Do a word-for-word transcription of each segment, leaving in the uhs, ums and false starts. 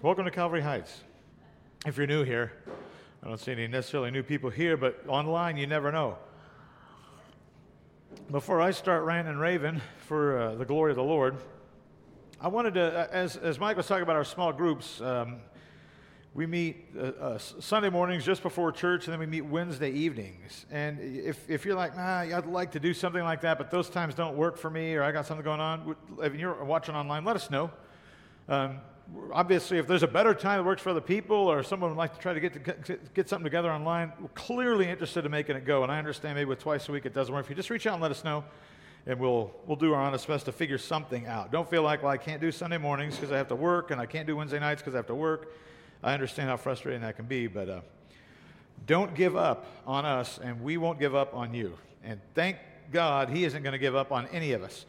Welcome to Calvary Heights. If you're new here, I don't see any necessarily new people here, but online you never know. Before I start ranting and raving for uh, the glory of the Lord, I wanted to, as, as Mike was talking about our small groups, um, we meet uh, uh, Sunday mornings just before church, and then we meet Wednesday evenings. And if, if you're like, nah, I'd like to do something like that, but those times don't work for me, or I got something going on, if you're watching online, let us know. Um, obviously, if there's a better time that works for other people, or someone would like to try to get to get something together online, we're clearly interested in making it go. And I understand maybe with twice a week it doesn't work. If you just reach out and let us know, and we'll we'll do our honest best to figure something out. Don't feel like, well, I can't do Sunday mornings because I have to work, and I can't do Wednesday nights because I have to work. I understand how frustrating that can be, but uh, don't give up on us, and we won't give up on you. And thank God He isn't going to give up on any of us.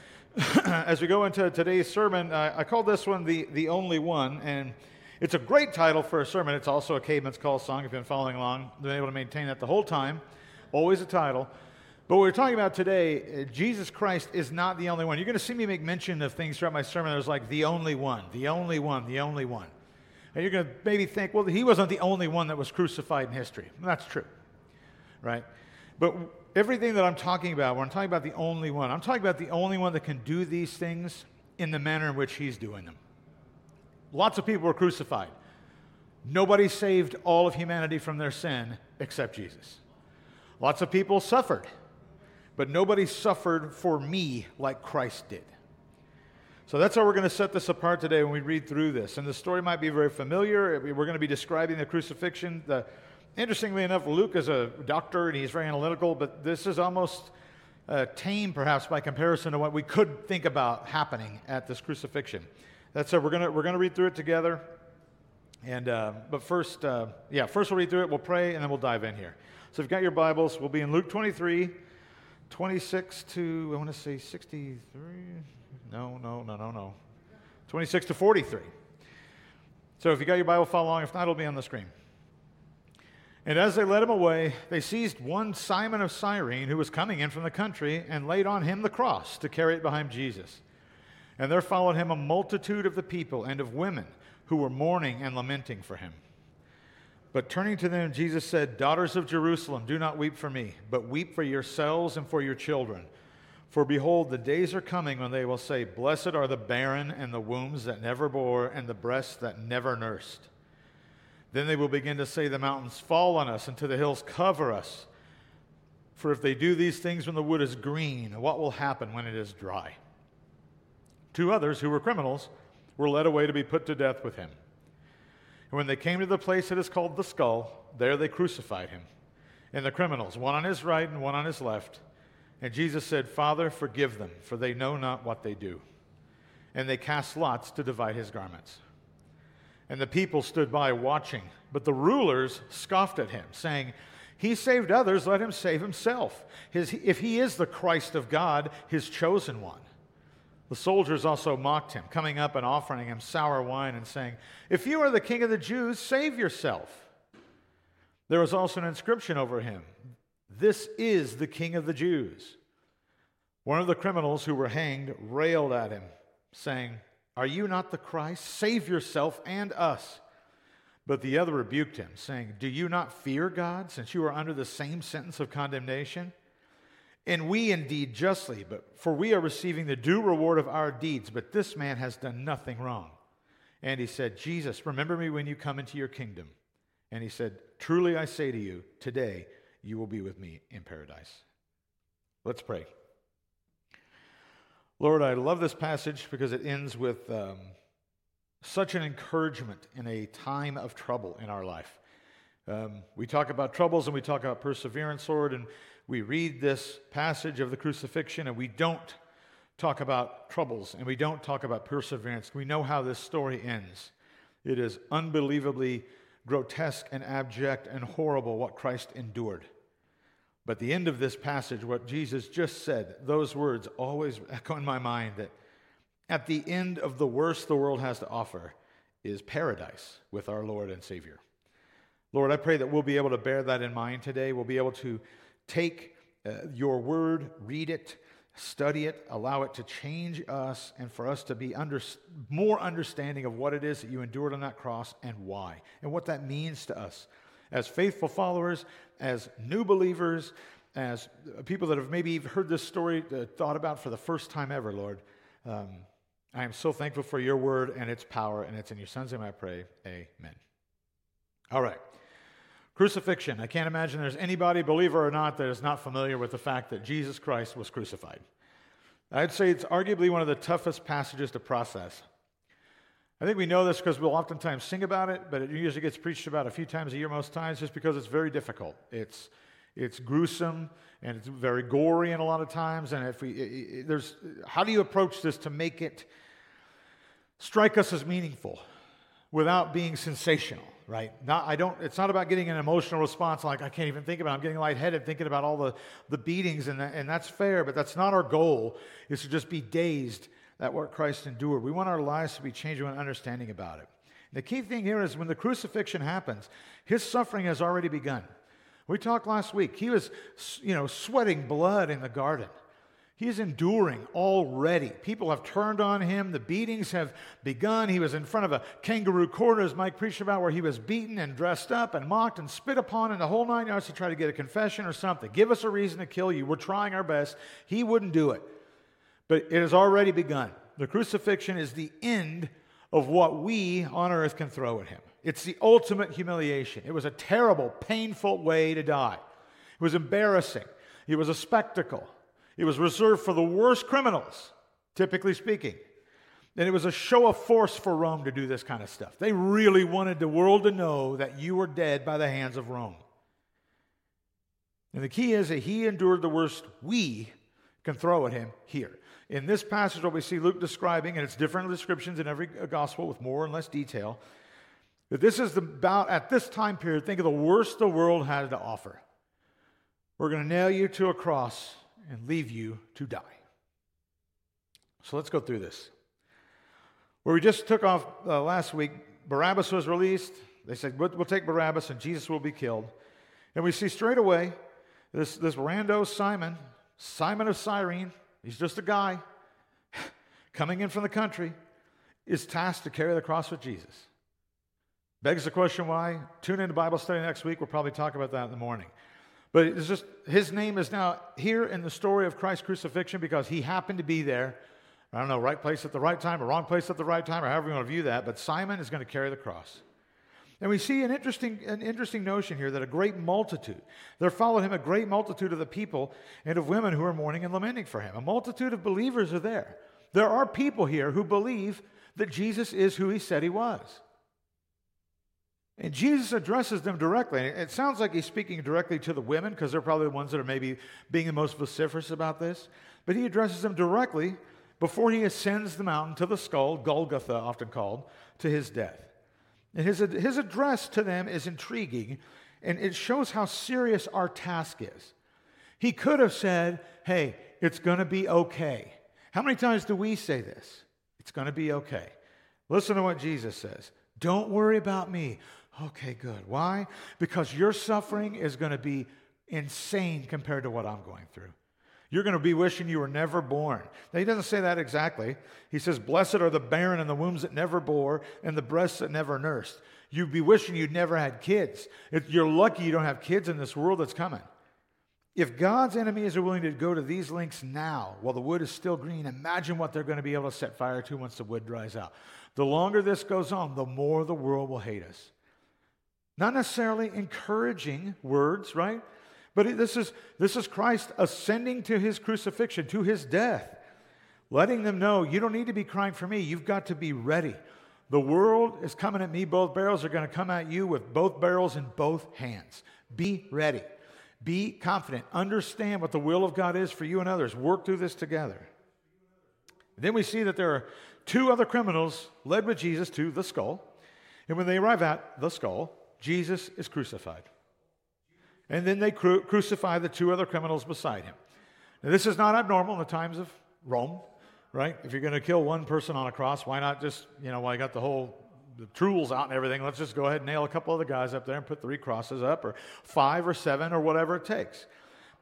As we go into today's sermon, uh, I call this one the, the Only One, and it's a great title for a sermon. It's also a Caveman's Call song, if you've been following along. I've been able to maintain that the whole time. Always a title. But what we're talking about today, uh, Jesus Christ is not the only one. You're going to see me make mention of things throughout my sermon that was like the only one, the only one, the only one. And you're going to maybe think, well, He wasn't the only one that was crucified in history. And that's true, right? But everything that I'm talking about, when I'm talking about the only one, I'm talking about the only one that can do these things in the manner in which He's doing them. Lots of people were crucified. Nobody saved all of humanity from their sin except Jesus. Lots of people suffered, but nobody suffered for me like Christ did. So that's how we're going to set this apart today when we read through this. And the story might be very familiar. We're going to be describing the crucifixion. The, interestingly enough, Luke is a doctor and he's very analytical, but this is almost uh, tame perhaps by comparison to what we could think about happening at this crucifixion. That's so we're going to we're going to read through it together. And uh, but first, uh, yeah, first we'll read through it, we'll pray, and then we'll dive in here. So if you've got your Bibles, we'll be in Luke twenty-three, twenty-six to, I want to say sixty-three. No, no, no, no, no. twenty-six to forty-three. So if you got your Bible, follow along. If not, it'll be on the screen. And as they led him away, they seized one Simon of Cyrene, who was coming in from the country, and laid on him the cross to carry it behind Jesus. And there followed him a multitude of the people and of women who were mourning and lamenting for him. But turning to them, Jesus said, "Daughters of Jerusalem, do not weep for me, but weep for yourselves and for your children. For behold, the days are coming when they will say, Blessed are the barren and the wombs that never bore and the breasts that never nursed. Then they will begin to say, the mountains fall on us and to the hills cover us. For if they do these things when the wood is green, what will happen when it is dry?" Two others, who were criminals, were led away to be put to death with him. And when they came to the place that is called the Skull, there they crucified him, and the criminals, one on his right and one on his left. And Jesus said, "Father, forgive them, for they know not what they do." And they cast lots to divide his garments. And the people stood by watching, but the rulers scoffed at him, saying, "He saved others, let him save himself. His, if he is the Christ of God, his chosen one." The soldiers also mocked him, coming up and offering him sour wine and saying, "If you are the king of the Jews, save yourself." There was also an inscription over him, "This is the King of the Jews." One of the criminals who were hanged railed at him, saying, "Are you not the Christ? Save yourself and us." But the other rebuked him, saying, "Do you not fear God, since you are under the same sentence of condemnation? And we indeed justly, but for we are receiving the due reward of our deeds, but this man has done nothing wrong." And he said, "Jesus, remember me when you come into your kingdom." And he said, "Truly I say to you, today you will be with me in paradise." Let's pray. Lord, I love this passage because it ends with um, such an encouragement in a time of trouble in our life. Um, we talk about troubles and we talk about perseverance, Lord, and we read this passage of the crucifixion and we don't talk about troubles and we don't talk about perseverance. We know how this story ends. It is unbelievably grotesque and abject and horrible what Christ endured. But the end of this passage, what Jesus just said, those words always echo in my mind that at the end of the worst the world has to offer is paradise with our Lord and Savior. Lord, I pray that we'll be able to bear that in mind today. We'll be able to take uh, your word, read it, Study it, allow it to change us, and for us to be under, more understanding of what it is that you endured on that cross and why, and what that means to us as faithful followers, as new believers, as people that have maybe heard this story, uh, thought about for the first time ever, Lord. Um, I am so thankful for your word and its power, and it's in your son's name I pray. Amen. All right. Crucifixion. I can't imagine there's anybody, believer or not, that is not familiar with the fact that Jesus Christ was crucified. I'd say it's arguably one of the toughest passages to process. I think we know this because we'll oftentimes sing about it, but it usually gets preached about a few times a year most times just because it's very difficult. It's it's gruesome and it's very gory in a lot of times. And if we it, it, there's how do you approach this to make it strike us as meaningful without being sensational? Right? Not, I don't. It's not about getting an emotional response like I can't even think about it. I'm getting lightheaded thinking about all the, the beatings, and, and that's fair, but that's not our goal, is to just be dazed at what Christ endured. We want our lives to be changed with understanding about it. The key thing here is when the crucifixion happens, his suffering has already begun. We talked last week. He was, you know, sweating blood in the garden. He's enduring already. People have turned on him. The beatings have begun. He was in front of a kangaroo court, as Mike preached about, where he was beaten and dressed up and mocked and spit upon in the whole nine yards to try to get a confession or something. Give us a reason to kill you. We're trying our best. He wouldn't do it. But it has already begun. The crucifixion is the end of what we on earth can throw at him. It's the ultimate humiliation. It was a terrible, painful way to die. It was embarrassing. It was a spectacle. It was reserved for the worst criminals, typically speaking. And it was a show of force for Rome to do this kind of stuff. They really wanted the world to know that you were dead by the hands of Rome. And the key is that he endured the worst we can throw at him here. In this passage, what we see Luke describing, and it's different descriptions in every gospel with more and less detail, that this is about, at this time period, think of the worst the world had to offer. We're going to nail you to a cross and leave you to die. So let's go through this. Where we just took off uh, last week, Barabbas was released. They said, we'll, we'll take Barabbas and Jesus will be killed. And we see straight away this, this rando Simon, Simon of Cyrene, he's just a guy coming in from the country, is tasked to carry the cross with Jesus. Begs the question why. Tune in to Bible study next week. We'll probably talk about that in the morning. But it's just, his name is now here in the story of Christ's crucifixion because he happened to be there. I don't know, right place at the right time or wrong place at the right time or however you want to view that. But Simon is going to carry the cross. And we see an interesting, an interesting notion here that a great multitude, there followed him a great multitude of the people and of women who are mourning and lamenting for him. A multitude of believers are there. There are people here who believe that Jesus is who he said he was. And Jesus addresses them directly. And it sounds like he's speaking directly to the women because they're probably the ones that are maybe being the most vociferous about this. But he addresses them directly before he ascends the mountain to the skull, Golgotha often called, to his death. And his, his address to them is intriguing, and it shows how serious our task is. He could have said, hey, it's going to be okay. How many times do we say this? It's going to be okay. Listen to what Jesus says. Don't worry about me. Okay, good. Why? Because your suffering is going to be insane compared to what I'm going through. You're going to be wishing you were never born. Now, he doesn't say that exactly. He says, blessed are the barren and the wombs that never bore and the breasts that never nursed. You'd be wishing you'd never had kids. If you're lucky you don't have kids in this world that's coming. If God's enemies are willing to go to these lengths now while the wood is still green, imagine what they're going to be able to set fire to once the wood dries out. The longer this goes on, the more the world will hate us. Not necessarily encouraging words, right? But this is, this is Christ ascending to his crucifixion, to his death, letting them know, you don't need to be crying for me. You've got to be ready. The world is coming at me. Both barrels are going to come at you with both barrels in both hands. Be ready. Be confident. Understand what the will of God is for you and others. Work through this together. Then we see that there are two other criminals led with Jesus to the skull. And when they arrive at the skull, Jesus is crucified. And then they cru- crucify the two other criminals beside him. Now, this is not abnormal in the times of Rome, right? If you're going to kill one person on a cross, why not just, you know, while you got the whole the tools out and everything, let's just go ahead and nail a couple of the guys up there and put three crosses up, or five or seven or whatever it takes.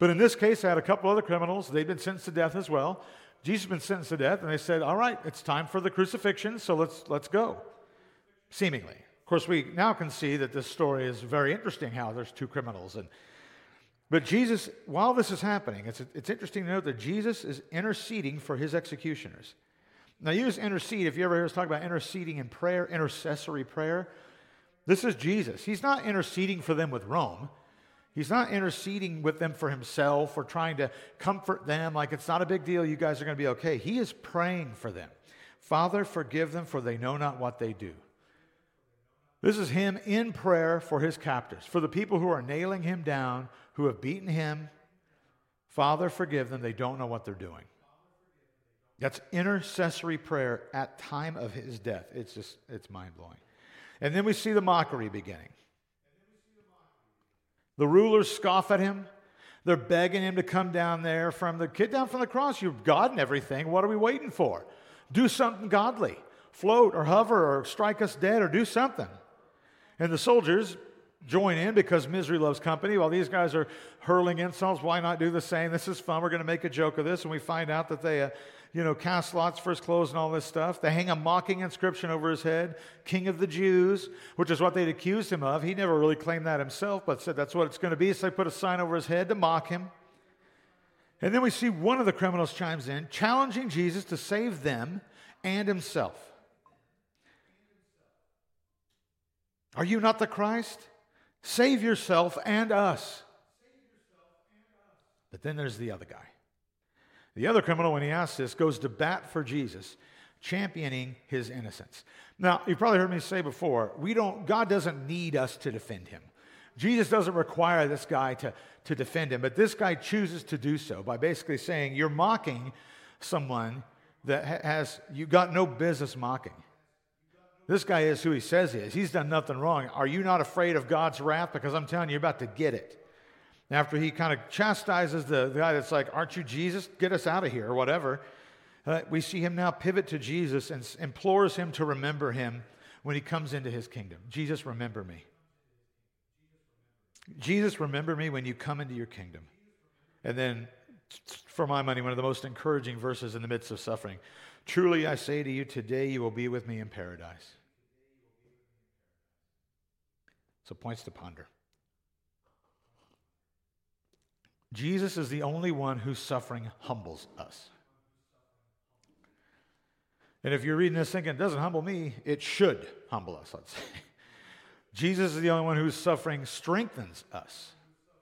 But in this case, I had a couple other criminals. They'd been sentenced to death as well. Jesus had been sentenced to death, and they said, all right, it's time for the crucifixion, so let's, let's go, seemingly. Of course, we now can see that this story is very interesting, how there's two criminals. And But Jesus, while this is happening, it's, it's interesting to note that Jesus is interceding for his executioners. Now, use intercede. If you ever hear us talk about interceding in prayer, intercessory prayer, this is Jesus. He's not interceding for them with Rome. He's not interceding with them for himself or trying to comfort them like it's not a big deal, you guys are going to be okay. He is praying for them. Father, forgive them, for they know not what they do. This is him in prayer for his captors, for the people who are nailing him down, who have beaten him. Father, forgive them, they don't know what they're doing. That's intercessory prayer at time of his death. It's just, it's mind-blowing. And then we see the mockery beginning. The rulers scoff at him. They're begging him to come down there from the kid down from the cross. You've God and everything. What are we waiting for? Do something godly. Float or hover or strike us dead or do something. And the soldiers join in because misery loves company. While these guys are hurling insults, why not do the same? This is fun. We're going to make a joke of this. And we find out that they, uh, you know, cast lots for his clothes and all this stuff. They hang a mocking inscription over his head, King of the Jews, which is what they'd accused him of. He never really claimed that himself, but said that's what it's going to be. So they put a sign over his head to mock him. And then we see one of the criminals chimes in, challenging Jesus to save them and himself. Are you not the Christ? Save yourself and us. But then there's the other guy. The other criminal, when he asks this, goes to bat for Jesus, championing his innocence. Now, you've probably heard me say before, we don't, God doesn't need us to defend him. Jesus doesn't require this guy to, to defend him, but this guy chooses to do so by basically saying, you're mocking someone that ha- has, you got no business mocking. This guy is who he says he is. He's done nothing wrong. Are you not afraid of God's wrath? Because I'm telling you, you're about to get it. After he kind of chastises the, the guy that's like, aren't you Jesus? Get us out of here, or whatever. Uh, we see him now pivot to Jesus and s- implores him to remember him when he comes into his kingdom. Jesus, remember me. Jesus, remember me when you come into your kingdom. And then, for my money, one of the most encouraging verses in the midst of suffering. Truly I say to you, today you will be with me in paradise. So points to ponder. Jesus is the only one whose suffering humbles us. And if you're reading this thinking, it doesn't humble me, it should humble us, let's say. Jesus is the only one whose suffering strengthens us.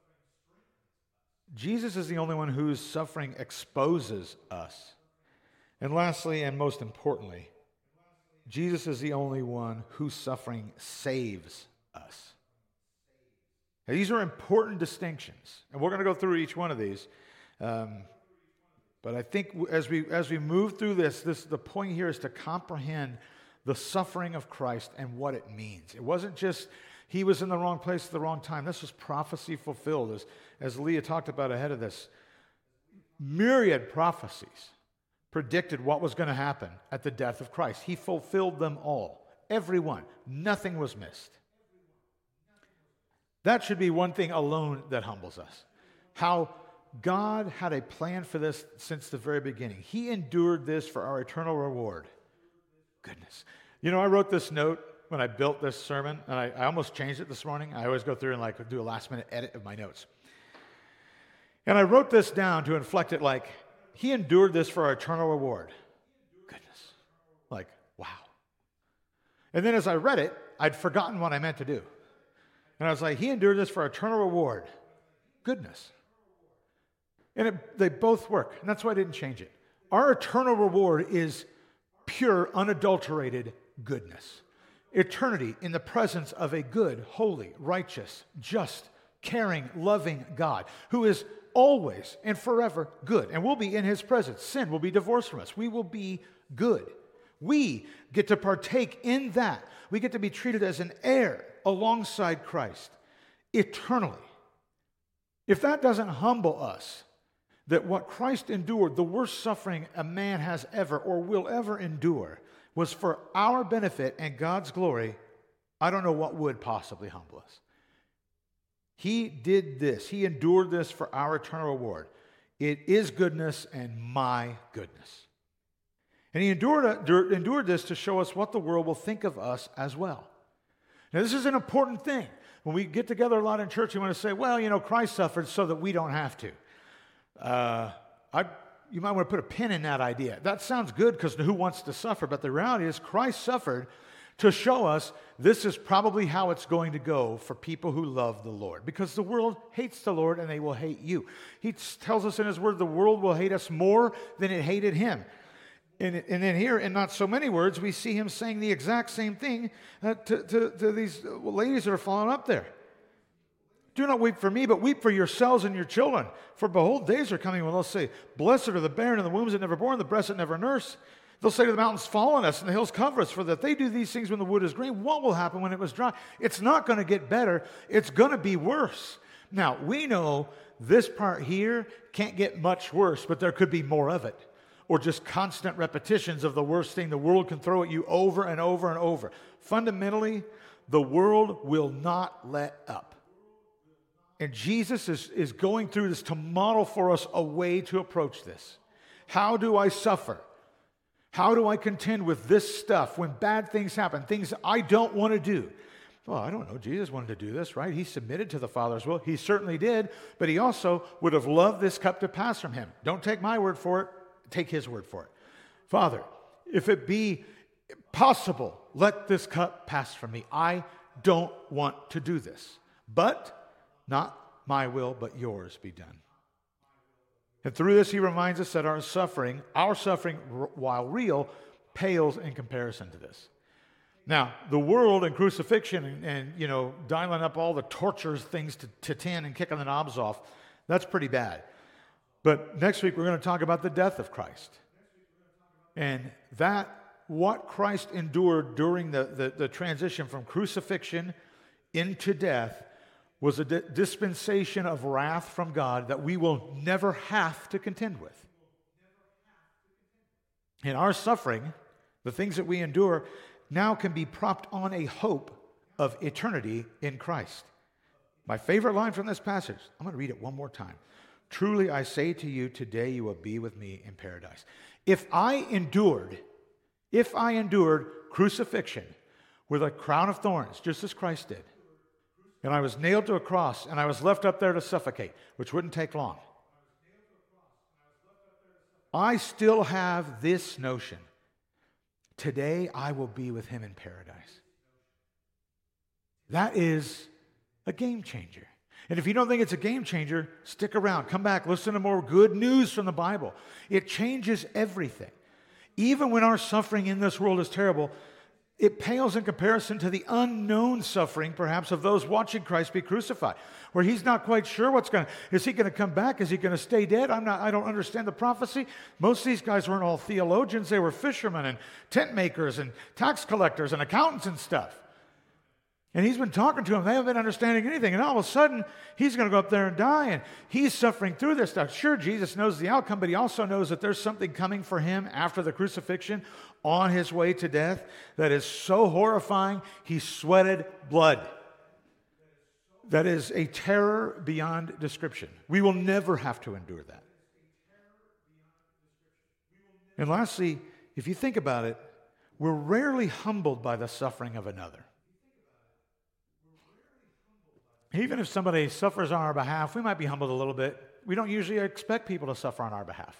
Jesus is the only one whose suffering exposes us. And lastly, and most importantly, Jesus is the only one whose suffering saves us. Now, these are important distinctions, and we're going to go through each one of these. Um, but I think as we as we move through this, this the point here is to comprehend the suffering of Christ and what it means. It wasn't just he was in the wrong place at the wrong time. This was prophecy fulfilled, as, as Leah talked about ahead of this. Myriad prophecies predicted what was going to happen at the death of Christ. He fulfilled them all. Every one. Nothing was missed. That should be one thing alone that humbles us. How God had a plan for this since the very beginning. He endured this for our eternal reward. Goodness. You know, I wrote this note when I built this sermon, and I, I almost changed it this morning. I always go through and like do a last-minute edit of my notes. And I wrote this down to inflect it like, he endured this for our eternal reward. Goodness. Like, wow. And then as I read it, I'd forgotten what I meant to do. And I was like, he endured this for our eternal reward. Goodness. And it, they both work. And that's why I didn't change it. Our eternal reward is pure, unadulterated goodness. Eternity in the presence of a good, holy, righteous, just, caring, loving God who is always and forever good. And we'll be in his presence. Sin will be divorced from us. We will be good. We get to partake in that. We get to be treated as an heir alongside Christ eternally. If that doesn't humble us, that what Christ endured, the worst suffering a man has ever or will ever endure, was for our benefit and God's glory, I don't know what would possibly humble us. He did this. He endured this for our eternal reward. It is goodness and my goodness. And he endured, endured this to show us what the world will think of us as well. Now, this is an important thing. When we get together a lot in church, we want to say, well, you know, Christ suffered so that we don't have to. Uh, I, you might want to put a pin in that idea. That sounds good because who wants to suffer? But the reality is Christ suffered to show us this is probably how it's going to go for people who love the Lord. Because the world hates the Lord and they will hate you. He tells us in his word, the world will hate us more than it hated him. And, and then here, in not so many words, we see him saying the exact same thing uh, to, to, to these ladies that are falling up there. Do not weep for me, but weep for yourselves and your children. For behold, days are coming when they'll say, blessed are the barren and the wombs that never bore and the breasts that never nurse. They'll say to the mountains, fall on us, and the hills cover us, for that they do these things when the wood is green. What will happen when it was dry? It's not going to get better. It's going to be worse. Now, we know this part here can't get much worse, but there could be more of it. Or just constant repetitions of the worst thing the world can throw at you over and over and over. Fundamentally, the world will not let up. And Jesus is, is going through this to model for us a way to approach this. How do I suffer? How do I contend with this stuff when bad things happen, things I don't want to do? Well, I don't know. Jesus wanted to do this, right? He submitted to the Father's will. He certainly did, but he also would have loved this cup to pass from him. Don't take my word for it. Take his word for it. Father, if it be possible, let this cup pass from me. I don't want to do this, but not my will, but yours be done. And through this, he reminds us that our suffering, our suffering, while real, pales in comparison to this. Now, the world and crucifixion and, and you know, dialing up all the tortures things to, to ten and kicking the knobs off, that's pretty bad. But next week, we're going to talk about the death of Christ. And that, what Christ endured during the, the, the transition from crucifixion into death, was a di- dispensation of wrath from God that we will never have to contend with. And our suffering, the things that we endure, now can be propped on a hope of eternity in Christ. My favorite line from this passage, I'm going to read it one more time. Truly I say to you, today you will be with me in paradise. If I endured, if I endured crucifixion with a crown of thorns, just as Christ did, and I was nailed to a cross, and I was left up there to suffocate, which wouldn't take long, I still have this notion. Today I will be with him in paradise. That is a game changer. And if you don't think it's a game changer, stick around. Come back. Listen to more good news from the Bible. It changes everything. Even when our suffering in this world is terrible, it pales in comparison to the unknown suffering, perhaps, of those watching Christ be crucified, where he's not quite sure what's going to, is he going to come back? Is he going to stay dead? I'm not, I don't understand the prophecy. Most of these guys weren't all theologians. They were fishermen and tent makers and tax collectors and accountants and stuff. And he's been talking to them. They haven't been understanding anything. And all of a sudden, he's going to go up there and die. And he's suffering through this stuff. Sure, Jesus knows the outcome, but he also knows that there's something coming for him after the crucifixion on his way to death that is so horrifying, he sweated blood. That is a terror beyond description. We will never have to endure that. And lastly, if you think about it, we're rarely humbled by the suffering of another. Even if somebody suffers on our behalf, we might be humbled a little bit. We don't usually expect people to suffer on our behalf.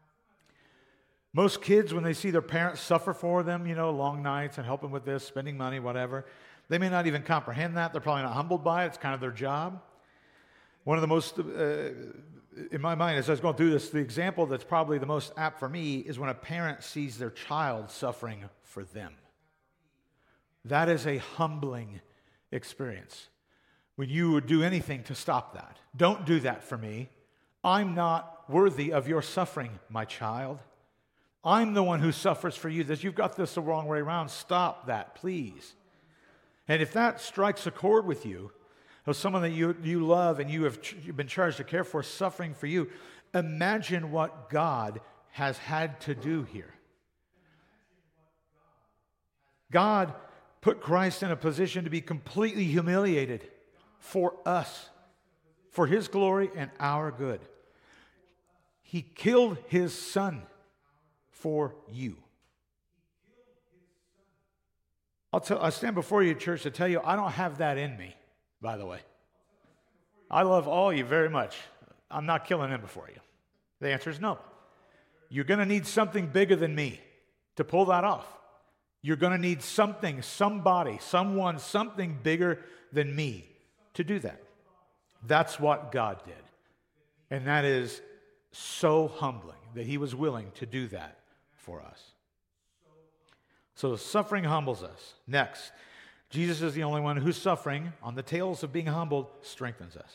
Most kids, when they see their parents suffer for them, you know, long nights and helping with this, spending money, whatever, they may not even comprehend that. They're probably not humbled by it. It's kind of their job. One of the most, uh, in my mind, as I was going through this, the example that's probably the most apt for me is when a parent sees their child suffering for them. That is a humbling experience. When you would do anything to stop that. Don't do that for me. I'm not worthy of your suffering, my child. I'm the one who suffers for you. That you've got this the wrong way around. Stop that, please. And if that strikes a chord with you, of someone that you, you love and you have ch- you've been charged to care for suffering for you, imagine what God has had to do here. God put Christ in a position to be completely humiliated for us. for his glory and our good. He killed his son for you. I'll tell, I stand before you, church, to tell you I don't have that in me, by the way. I love all you very much. I'm not killing him before you. The answer is no. You're going to need something bigger than me to pull that off. You're going to need something, somebody, someone, something bigger than me to do that. That's what God did. And that is so humbling that he was willing to do that for us. So suffering humbles us. Next, Jesus is the only one whose suffering, on the tails of being humbled, strengthens us.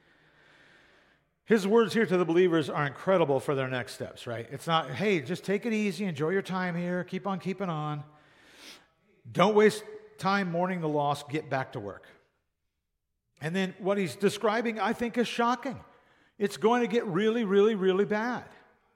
His words here to the believers are incredible for their next steps, right? It's not, hey, just take it easy, enjoy your time here, keep on keeping on. Don't waste time mourning the loss, get back to work. And then what he's describing, I think, is shocking. It's going to get really, really, really bad.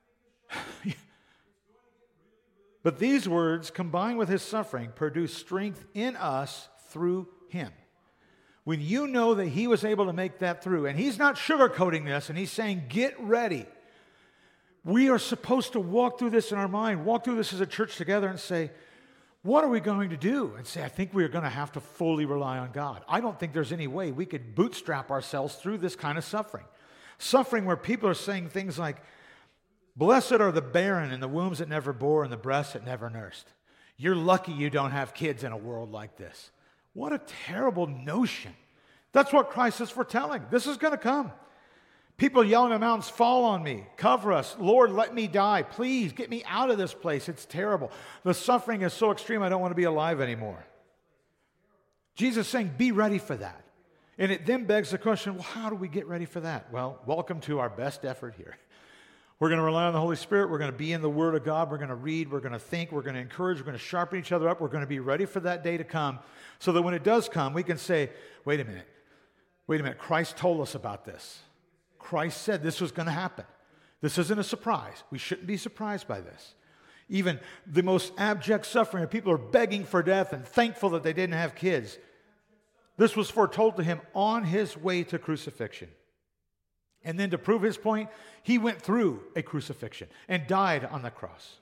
But these words, combined with his suffering, produce strength in us through him. When you know that he was able to make that through, and he's not sugarcoating this, and he's saying, get ready. We are supposed to walk through this in our mind, walk through this as a church together and say, what are we going to do? And say, I think we are going to have to fully rely on God. I don't think there's any way we could bootstrap ourselves through this kind of suffering. Suffering where people are saying things like, blessed are the barren and the wombs that never bore and the breasts that never nursed. You're lucky you don't have kids in a world like this. What a terrible notion. That's what Christ is foretelling. This is going to come. People yelling at mountains, fall on me, cover us. Lord, let me die. Please get me out of this place. It's terrible. The suffering is so extreme, I don't want to be alive anymore. Jesus is saying, be ready for that. And it then begs the question, well, how do we get ready for that? Well, welcome to our best effort here. We're going to rely on the Holy Spirit. We're going to be in the Word of God. We're going to read. We're going to think. We're going to encourage. We're going to sharpen each other up. We're going to be ready for that day to come so that when it does come, we can say, wait a minute. Wait a minute. Christ told us about this. Christ said this was going to happen. This isn't a surprise. We shouldn't be surprised by this. Even the most abject suffering, people are begging for death and thankful that they didn't have kids. This was foretold to him on his way to crucifixion. And then to prove his point, he went through a crucifixion and died on the cross.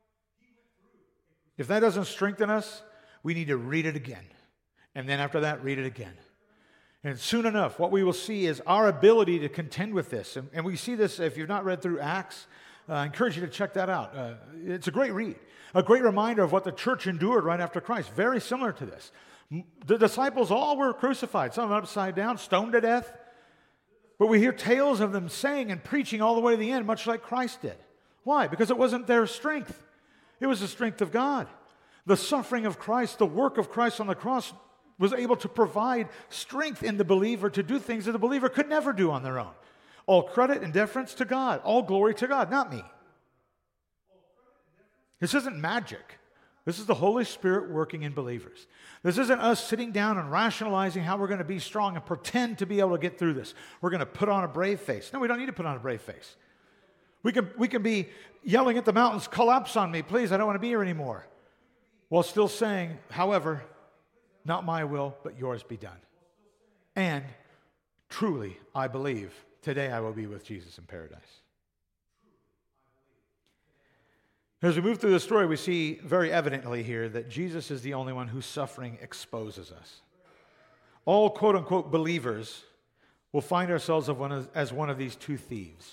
If that doesn't strengthen us, we need to read it again. And then after that, read it again. And soon enough, what we will see is our ability to contend with this. And, and we see this, if you've not read through Acts, uh, I encourage you to check that out. Uh, it's a great read. A great reminder of what the church endured right after Christ. Very similar to this. The disciples all were crucified. Some of them upside down, stoned to death. But we hear tales of them saying and preaching all the way to the end, much like Christ did. Why? Because it wasn't their strength. It was the strength of God. The suffering of Christ, the work of Christ on the cross was able to provide strength in the believer to do things that the believer could never do on their own. All credit and deference to God. All glory to God, not me. This isn't magic. This is the Holy Spirit working in believers. This isn't us sitting down and rationalizing how we're going to be strong and pretend to be able to get through this. We're going to put on a brave face. No, we don't need to put on a brave face. We can, we can be yelling at the mountains, collapse on me, please, I don't want to be here anymore. While still saying, however, not my will, but yours be done. And truly, I believe, today I will be with Jesus in paradise. As we move through the story, we see very evidently here that Jesus is the only one whose suffering exposes us. All quote-unquote believers will find ourselves as one of these two thieves.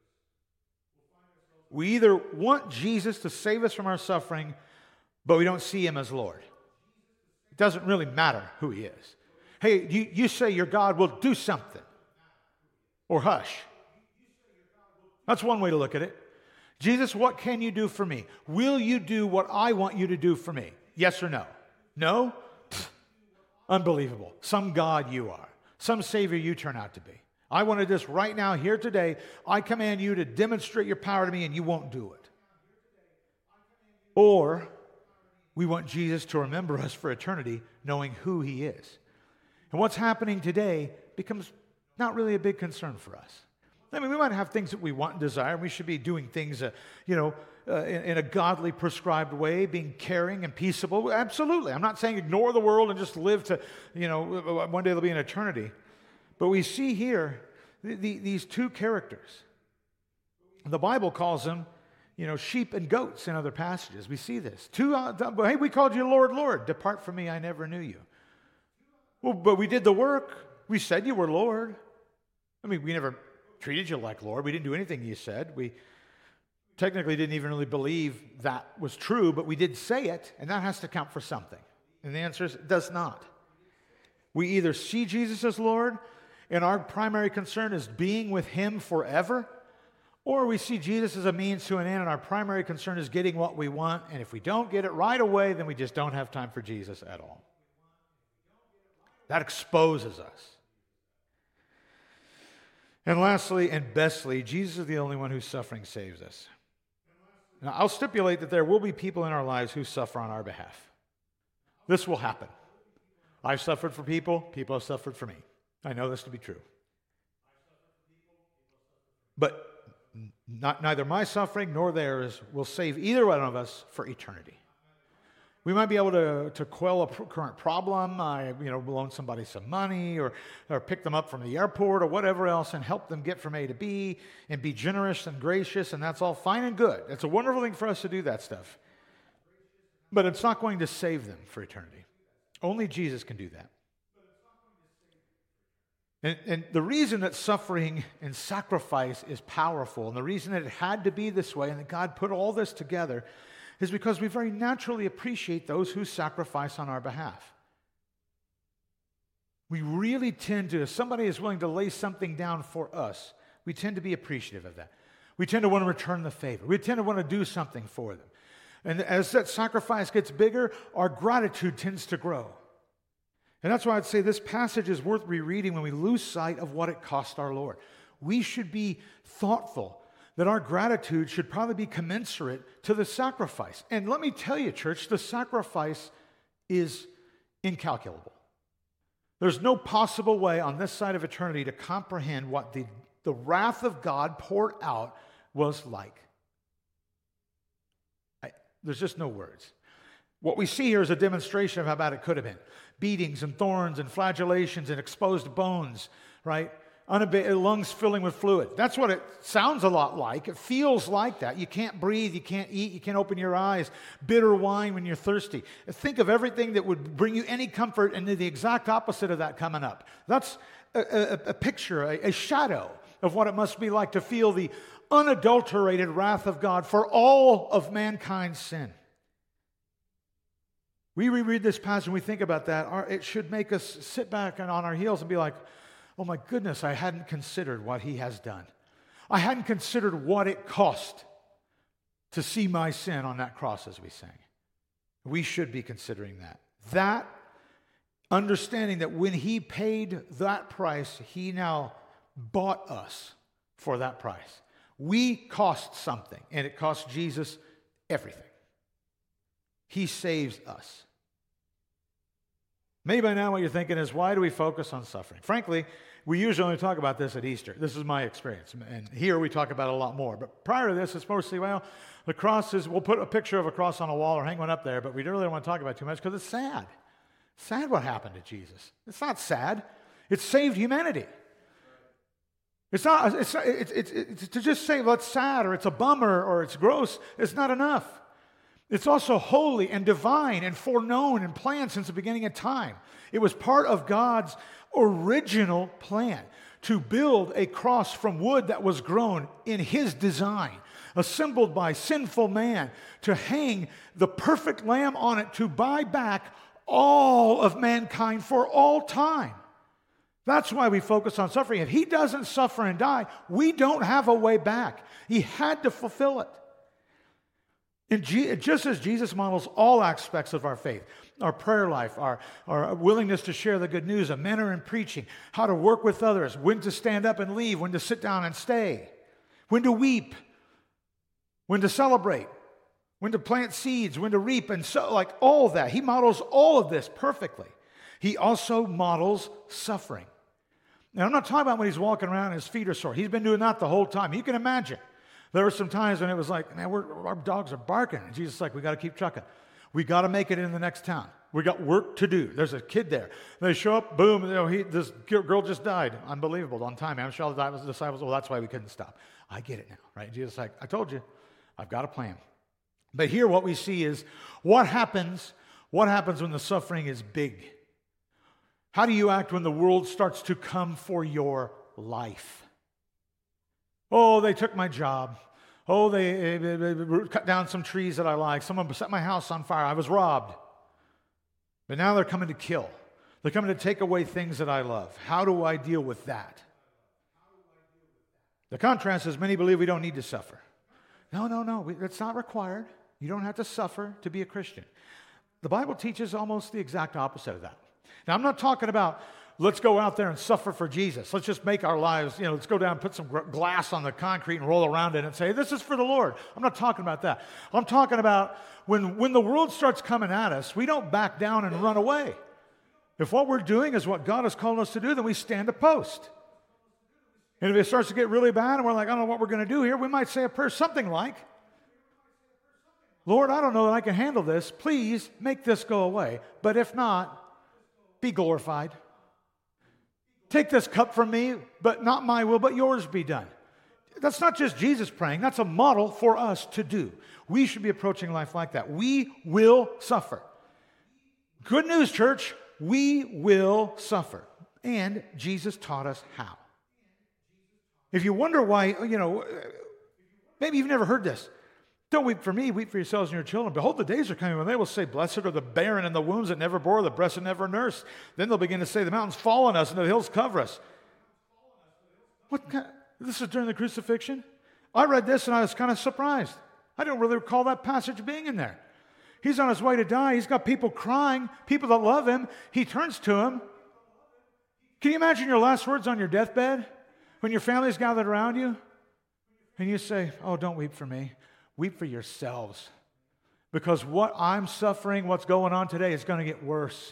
We either want Jesus to save us from our suffering, but we don't see him as Lord. It doesn't really matter who he is. Hey, you, you say your God will do something. Or hush. That's one way to look at it. Jesus, what can you do for me? Will you do what I want you to do for me? Yes or no? No? Pfft. Unbelievable. Some God you are. Some Savior you turn out to be. I want to this right now, here today. I command you to demonstrate your power to me and you won't do it. Or we want Jesus to remember us for eternity, knowing who he is. And what's happening today becomes not really a big concern for us. I mean, we might have things that we want and desire. We should be doing things, uh, you know, uh, in, in a godly prescribed way, being caring and peaceable. Absolutely. I'm not saying ignore the world and just live to, you know, one day there'll be an eternity. But we see here the, the, these two characters. The Bible calls them, you know, sheep and goats in other passages. We see this. Two, uh, hey, we called you Lord, Lord. Depart from me, I never knew you. Well, but we did the work. We said you were Lord. I mean, we never treated you like Lord. We didn't do anything you said. We technically didn't even really believe that was true, but we did say it, and that has to count for something. And the answer is, it does not. We either see Jesus as Lord, and our primary concern is being with Him forever, or we see Jesus as a means to an end, and our primary concern is getting what we want, and if we don't get it right away, then we just don't have time for Jesus at all. That exposes us. And lastly, and bestly, Jesus is the only one whose suffering saves us. Now, I'll stipulate that there will be people in our lives who suffer on our behalf. This will happen. I've suffered for people, people have suffered for me. I know this to be true. But not, neither my suffering nor theirs will save either one of us for eternity. We might be able to, to quell a current problem, uh, you know, loan somebody some money or, or pick them up from the airport or whatever else and help them get from A to B and be generous and gracious, and that's all fine and good. It's a wonderful thing for us to do that stuff. But it's not going to save them for eternity. Only Jesus can do that. And, and the reason that suffering and sacrifice is powerful, and the reason that it had to be this way and that God put all this together, is because we very naturally appreciate those who sacrifice on our behalf. We really tend to, if somebody is willing to lay something down for us, we tend to be appreciative of that. We tend to want to return the favor. We tend to want to do something for them. And as that sacrifice gets bigger, our gratitude tends to grow. And that's why I'd say this passage is worth rereading when we lose sight of what it cost our Lord. We should be thoughtful that our gratitude should probably be commensurate to the sacrifice. And let me tell you, church, the sacrifice is incalculable. There's no possible way on this side of eternity to comprehend what the, the wrath of God poured out was like. I, there's just no words. What we see here is a demonstration of how bad it could have been. Beatings and thorns and flagellations and exposed bones, right? Unabated lungs filling with fluid. That's what it sounds a lot like. It feels like that. You can't breathe, you can't eat, you can't open your eyes. Bitter wine when you're thirsty. Think of everything that would bring you any comfort and the exact opposite of that coming up. That's a, a, a picture, a, a shadow of what it must be like to feel the unadulterated wrath of God for all of mankind's sin. We reread this passage and we think about that. Our, it should make us sit back and on our heels and be like, oh my goodness, I hadn't considered what He has done. I hadn't considered what it cost to see my sin on that cross, as we sang. We should be considering that. That understanding that when He paid that price, He now bought us for that price. We cost something, and it cost Jesus everything. He saves us. Maybe by now what you're thinking is, why do we focus on suffering? Frankly, we usually only talk about this at Easter. This is my experience. And here we talk about it a lot more. But prior to this, it's mostly, well, the cross is, we'll put a picture of a cross on a wall or hang one up there, but we really don't want to talk about it too much because it's sad. It's sad what happened to Jesus. It's not sad. It saved humanity. It's not, it's, it's, it's, it's to just say, well, it's sad or it's a bummer or it's gross. It's not enough. It's also holy and divine and foreknown and planned since the beginning of time. It was part of God's original plan to build a cross from wood that was grown in His design, assembled by sinful man, to hang the perfect lamb on it to buy back all of mankind for all time. That's why we focus on suffering. If He doesn't suffer and die, we don't have a way back. He had to fulfill it. And just as Jesus models all aspects of our faith, our prayer life, our, our willingness to share the good news, a manner in preaching, how to work with others, when to stand up and leave, when to sit down and stay, when to weep, when to celebrate, when to plant seeds, when to reap, and so, like all that. He models all of this perfectly. He also models suffering. Now, I'm not talking about when He's walking around and His feet are sore. He's been doing that the whole time. You can imagine. There were some times when it was like, man, we're, our dogs are barking. And Jesus is like, we got to keep trucking. We got to make it in the next town. We got work to do. There's a kid there. They show up, boom, you know, he, this girl just died. Unbelievable, on time. I'm sure all the disciples, well, that's why we couldn't stop. I get it now, right? Jesus is like, I told you, I've got a plan. But here what we see is what happens, what happens when the suffering is big? How do you act when the world starts to come for your life? Oh, they took my job. Oh, they, they, they cut down some trees that I like. Someone set my house on fire. I was robbed. But now they're coming to kill. They're coming to take away things that I love. How do I deal with that? The contrast is many believe we don't need to suffer. No, no, no. We, it's not required. You don't have to suffer to be a Christian. The Bible teaches almost the exact opposite of that. Now, I'm not talking about let's go out there and suffer for Jesus. Let's just make our lives, you know, let's go down and put some glass on the concrete and roll around it and say, this is for the Lord. I'm not talking about that. I'm talking about when, when the world starts coming at us, we don't back down and run away. If what we're doing is what God has called us to do, then we stand a post. And if it starts to get really bad and we're like, I don't know what we're going to do here, we might say a prayer, something like, Lord, I don't know that I can handle this. Please make this go away. But if not, be glorified. Take this cup from me, but not my will, but yours be done. That's not just Jesus praying. That's a model for us to do. We should be approaching life like that. We will suffer. Good news, church. We will suffer. And Jesus taught us how. If you wonder why, you know, maybe you've never heard this. Don't weep for me, weep for yourselves and your children. Behold, the days are coming when they will say, blessed are the barren and the wombs that never bore, the breasts that never nursed. Then they'll begin to say, the mountains fall on us and the hills cover us. What kind of, this is during the crucifixion? I read this and I was kind of surprised. I don't really recall that passage being in there. He's on his way to die. He's got people crying, people that love him. He turns to him. Can you imagine your last words on your deathbed when your family's gathered around you? And you say, oh, don't weep for me. Weep for yourselves. Because what I'm suffering, what's going on today is going to get worse.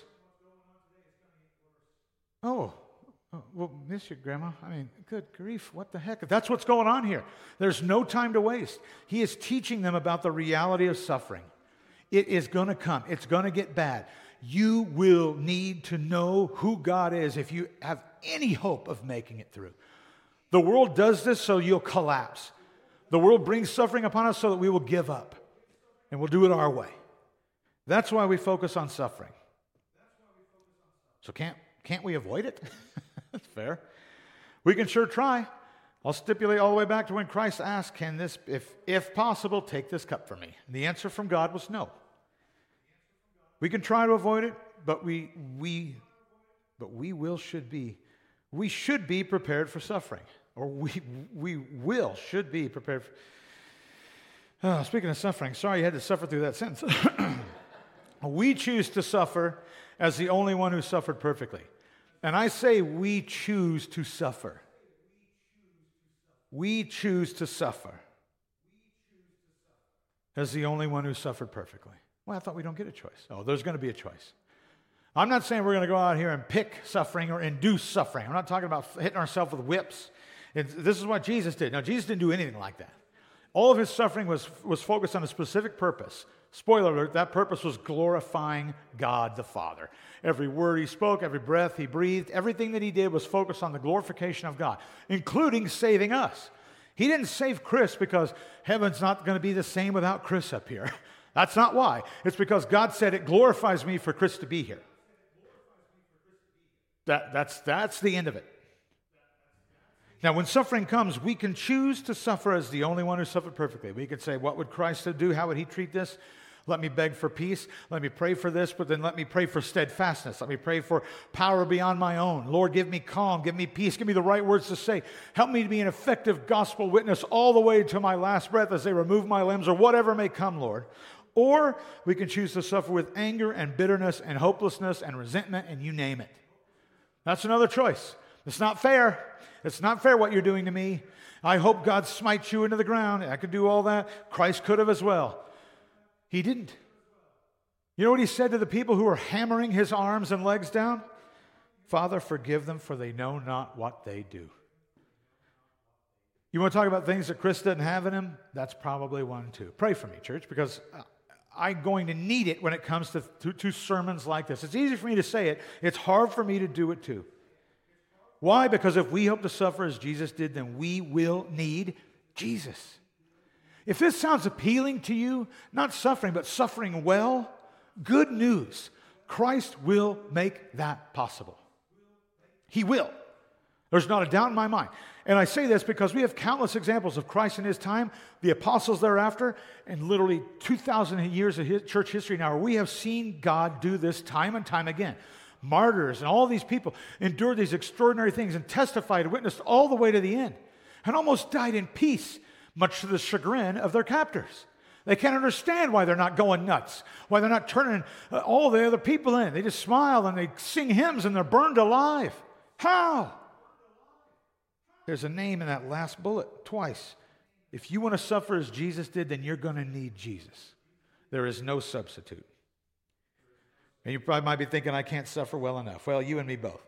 Oh, oh, well, miss you, Grandma. I mean, good grief, what the heck? That's what's going on here. There's no time to waste. He is teaching them about the reality of suffering. It is going to come. It's going to get bad. You will need to know who God is if you have any hope of making it through. The world does this so you'll collapse. The world brings suffering upon us so that we will give up. And we'll do it our way. That's why we focus on suffering. So can't, can't we avoid it? That's fair. We can sure try. I'll stipulate all the way back to when Christ asked, can this, if, if possible, take this cup from me? And the answer from God was no. We can try to avoid it, but we, we, but we will, should be, we should be prepared for suffering. Or we we will, should be prepared for... Oh, speaking of suffering, sorry you had to suffer through that sentence. We choose to suffer as the only one who suffered perfectly. And I say we choose to suffer. We choose to suffer as the only one who suffered perfectly. Well, I thought we don't get a choice. Oh, there's going to be a choice. I'm not saying we're going to go out here and pick suffering or induce suffering. I'm not talking about hitting ourselves with whips. It's, this is what Jesus did. Now, Jesus didn't do anything like that. All of his suffering was, was focused on a specific purpose. Spoiler alert, that purpose was glorifying God the Father. Every word he spoke, every breath he breathed, everything that he did was focused on the glorification of God, including saving us. He didn't save Chris because heaven's not going to be the same without Chris up here. That's not why. It's because God said it glorifies me for Chris to be here. That, that's, that's the end of it. Now, when suffering comes, we can choose to suffer as the only one who suffered perfectly. We could say, what would Christ do? How would he treat this? Let me beg for peace. Let me pray for this, but then let me pray for steadfastness. Let me pray for power beyond my own. Lord, give me calm. Give me peace. Give me the right words to say. Help me to be an effective gospel witness all the way to my last breath as they remove my limbs or whatever may come, Lord. Or we can choose to suffer with anger and bitterness and hopelessness and resentment and you name it. That's another choice. It's not fair. It's not fair what you're doing to me. I hope God smites you into the ground. I could do all that. Christ could have as well. He didn't. You know what he said to the people who were hammering his arms and legs down? Father, forgive them, for they know not what they do. You want to talk about things that Chris doesn't have in him? That's probably one too. Pray for me, church, because I'm going to need it when it comes to, to, to sermons like this. It's easy for me to say it. It's hard for me to do it too. Why? Because if we hope to suffer as Jesus did, then we will need Jesus. If this sounds appealing to you, not suffering, but suffering well, good news. Christ will make that possible. He will. There's not a doubt in my mind. And I say this because we have countless examples of Christ in his time, the apostles thereafter, and literally two thousand years of his church history now, where we have seen God do this time and time again. Martyrs and all these people endured these extraordinary things and testified, witnessed all the way to the end, and almost died in peace, much to the chagrin of their captors. They can't understand why they're not going nuts, why they're not turning uh, all the other people in. They just smile and they sing hymns and they're burned alive. How? There's a name in that last bullet twice. If you want to suffer as Jesus did, then you're going to need Jesus. There is no substitute. And you probably might be thinking, I can't suffer well enough. Well, you and me both.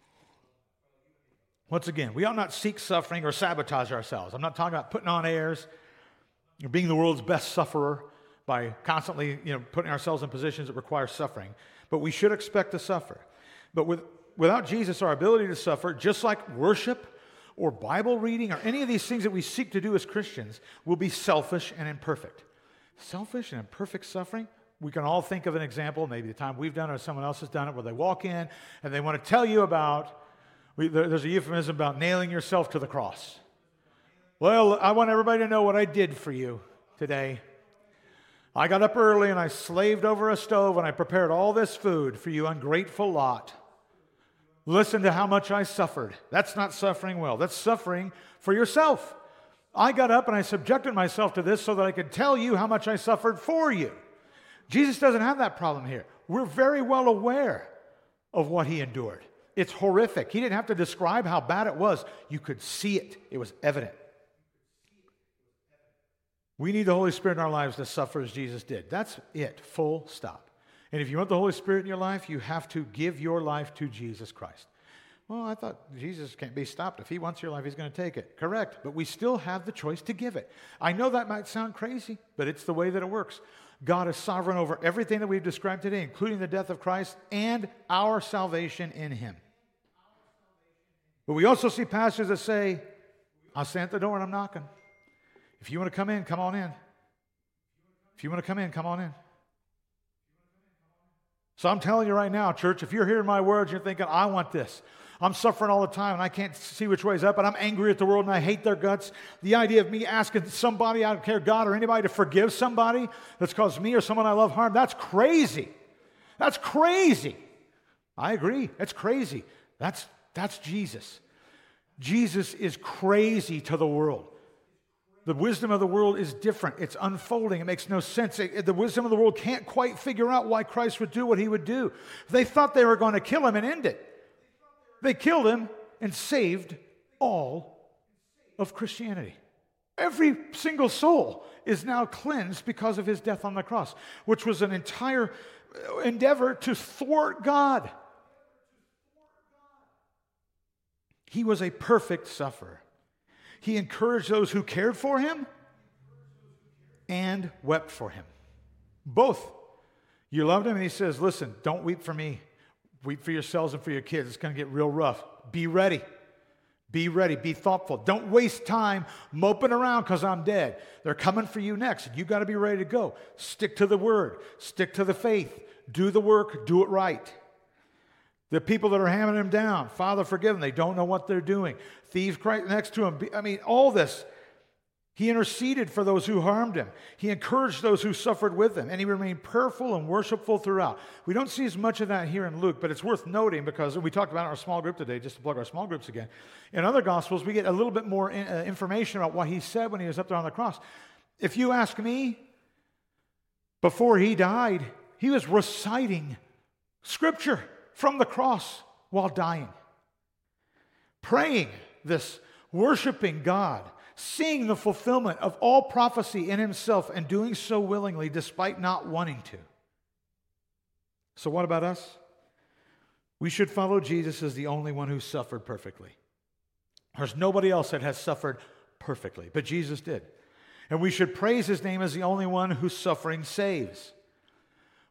Once again, we ought not seek suffering or sabotage ourselves. I'm not talking about putting on airs or being the world's best sufferer by constantly, you know, putting ourselves in positions that require suffering. But we should expect to suffer. But with, without Jesus, our ability to suffer, just like worship or Bible reading or any of these things that we seek to do as Christians, will be selfish and imperfect. Selfish and imperfect suffering? We can all think of an example, maybe the time we've done it or someone else has done it, where they walk in and they want to tell you about, we, there, there's a euphemism about nailing yourself to the cross. Well, I want everybody to know what I did for you today. I got up early and I slaved over a stove and I prepared all this food for you ungrateful lot. Listen to how much I suffered. That's not suffering well. That's suffering for yourself. I got up and I subjected myself to this so that I could tell you how much I suffered for you. Jesus doesn't have that problem here. We're very well aware of what he endured. It's horrific. He didn't have to describe how bad it was. You could see it. It was evident. We need the Holy Spirit in our lives to suffer as Jesus did. That's it. Full stop. And if you want the Holy Spirit in your life, you have to give your life to Jesus Christ. Well, I thought Jesus can't be stopped. If he wants your life, he's going to take it. Correct. But we still have the choice to give it. I know that might sound crazy, but it's the way that it works. God is sovereign over everything that we've described today, including the death of Christ and our salvation in him. But we also see passages that say, I'll stand at the door and I'm knocking. If you want to come in, come on in. If you want to come in, come on in. So I'm telling you right now, church, if you're hearing my words, you're thinking, I want this. I'm suffering all the time and I can't see which way's up and I'm angry at the world and I hate their guts. The idea of me asking somebody, I don't care, God or anybody, to forgive somebody that's caused me or someone I love harm, that's crazy. That's crazy. I agree. That's crazy. That's, that's Jesus. Jesus is crazy to the world. The wisdom of the world is different. It's unfolding. It makes no sense. It, the wisdom of the world can't quite figure out why Christ would do what he would do. They thought they were going to kill him and end it. They killed him and saved all of Christianity. Every single soul is now cleansed because of his death on the cross, which was an entire endeavor to thwart God. He was a perfect sufferer. He encouraged those who cared for him and wept for him. Both. You loved him, and he says, listen, don't weep for me. Weep for yourselves and for your kids. It's going to get real rough. Be ready. Be ready. Be thoughtful. Don't waste time moping around because I'm dead. They're coming for you next. You've got to be ready to go. Stick to the word. Stick to the faith. Do the work. Do it right. The people that are hammering him down, Father, forgive them. They don't know what they're doing. Thieves right next to him. I mean, all this. He interceded for those who harmed him. He encouraged those who suffered with him. And he remained prayerful and worshipful throughout. We don't see as much of that here in Luke, but it's worth noting because we talked about it in our small group today, just to plug our small groups again. In other Gospels, we get a little bit more in, uh, information about what he said when he was up there on the cross. If you ask me, before he died, he was reciting Scripture from the cross while dying. Praying this, worshiping God, seeing the fulfillment of all prophecy in himself and doing so willingly despite not wanting to. So what about us? We should follow Jesus as the only one who suffered perfectly. There's nobody else that has suffered perfectly, but Jesus did. And we should praise his name as the only one whose suffering saves.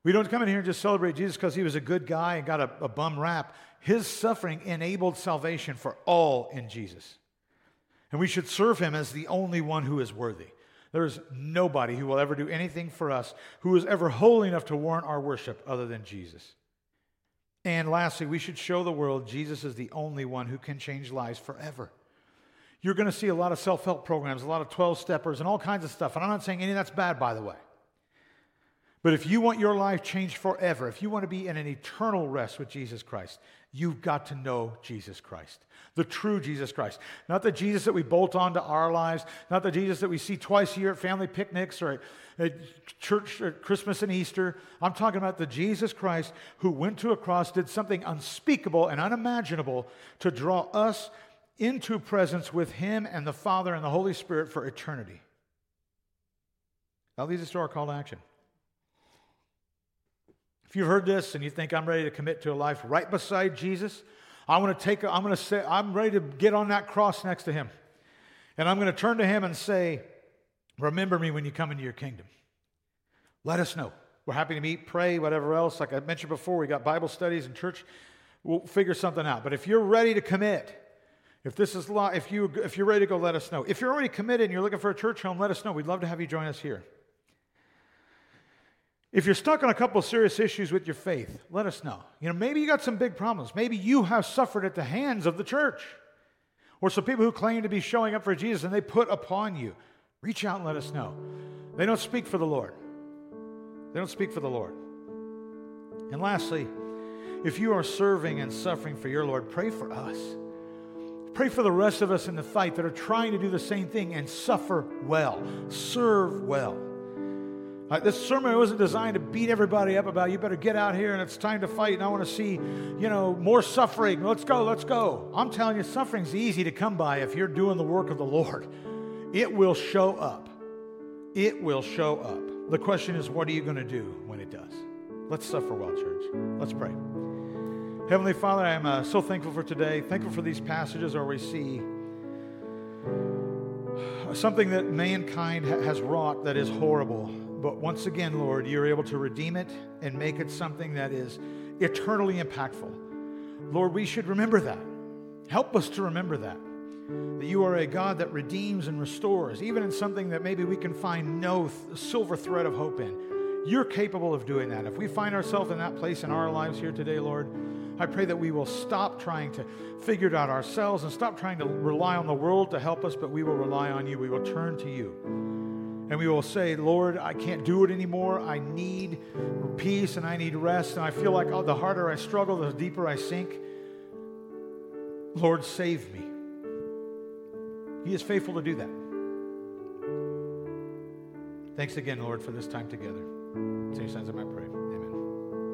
We don't come in here and just celebrate Jesus because he was a good guy and got a, a bum rap. His suffering enabled salvation for all in Jesus. And we should serve him as the only one who is worthy. There is nobody who will ever do anything for us who is ever holy enough to warrant our worship other than Jesus. And lastly, we should show the world Jesus is the only one who can change lives forever. You're going to see a lot of self-help programs, a lot of twelve-steppers, and all kinds of stuff. And I'm not saying any of that's bad, by the way. But if you want your life changed forever, if you want to be in an eternal rest with Jesus Christ, you've got to know Jesus Christ, the true Jesus Christ. Not the Jesus that we bolt onto our lives, not the Jesus that we see twice a year at family picnics or at, at church at Christmas and Easter. I'm talking about the Jesus Christ who went to a cross, did something unspeakable and unimaginable to draw us into presence with him and the Father and the Holy Spirit for eternity. That leads us to our call to action. If you've heard this and you think I'm ready to commit to a life right beside Jesus, I want to take, I'm going to say, I'm ready to get on that cross next to him. And I'm going to turn to him and say, remember me when you come into your kingdom. Let us know. We're happy to meet, pray, whatever else. Like I mentioned before, we got Bible studies in church. We'll figure something out. But if you're ready to commit, if this is, if you, if you're ready to go, let us know. If you're already committed and you're looking for a church home, let us know. We'd love to have you join us here. If you're stuck on a couple of serious issues with your faith, let us know. You know, maybe you got some big problems. Maybe you have suffered at the hands of the church. Or some people who claim to be showing up for Jesus and they put upon you. Reach out and let us know. They don't speak for the Lord. They don't speak for the Lord. And lastly, if you are serving and suffering for your Lord, pray for us. Pray for the rest of us in the fight that are trying to do the same thing and suffer well, serve well. Uh, this sermon wasn't designed to beat everybody up about you better get out here and it's time to fight and I want to see, you know, more suffering. Let's go, let's go. I'm telling you, suffering's easy to come by if you're doing the work of the Lord. It will show up. It will show up. The question is, what are you going to do when it does? Let's suffer well, church. Let's pray. Heavenly Father, I am uh, so thankful for today. Thankful for these passages where we see something that mankind ha- has wrought that is horrible. But once again, Lord, you're able to redeem it and make it something that is eternally impactful. Lord, we should remember that. Help us to remember that. That you are a God that redeems and restores, even in something that maybe we can find no th- silver thread of hope in. You're capable of doing that. If we find ourselves in that place in our lives here today, Lord, I pray that we will stop trying to figure it out ourselves and stop trying to rely on the world to help us, but we will rely on you. We will turn to you. And we will say, Lord, I can't do it anymore. I need peace and I need rest. And I feel like oh, the harder I struggle, the deeper I sink. Lord, save me. He is faithful to do that. Thanks again, Lord, for this time together. In your son's name I pray.